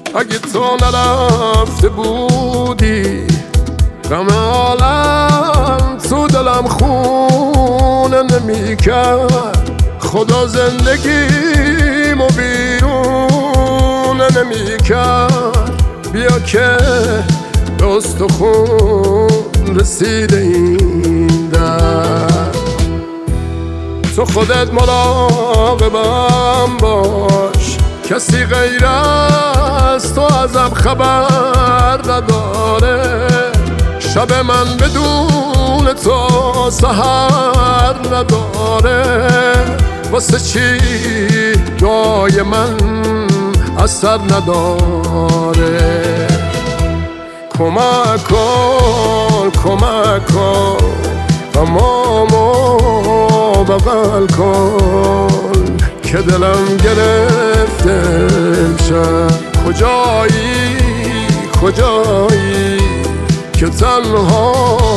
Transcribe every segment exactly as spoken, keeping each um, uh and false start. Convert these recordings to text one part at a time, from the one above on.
اگه تو نرفته بودی غم عالم تو دلم خونه نمی کرد. خدا زندگیمو بیرونه نمی کرد. بیا که دست و خون رسیده این در. تو خودت مراقبم باش، کسی غیر از تو ازم خبر نداره. شب من بدون تو سحر نداره. واسه چی دعای من اثر نداره؟ کمک کن کمک کن غمامو بغل کن که دلم گرفته امشب. کجایی کجایی که تنها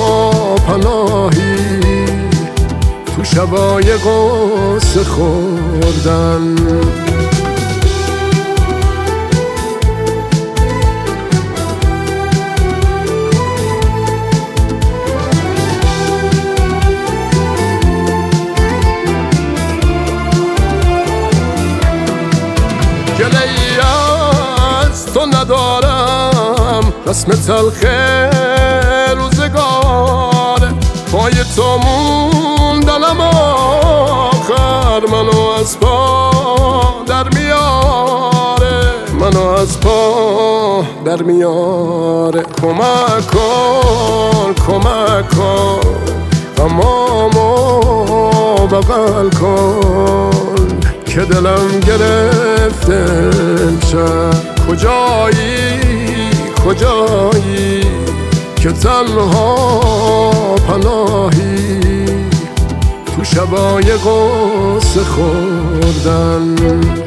پناهی تو شبای قصه خوردن. گله‌ای از تو ندارم، رسم تلخ روزگاره. پای تو موندنم آخر منو از پا در میاره. منو از پا در میاره. کمک کن کمک کن غمامو بغل کن که دلم گرفته امشب. کجایی کجایی که تنها پناهی تو شبای قصه خوردن.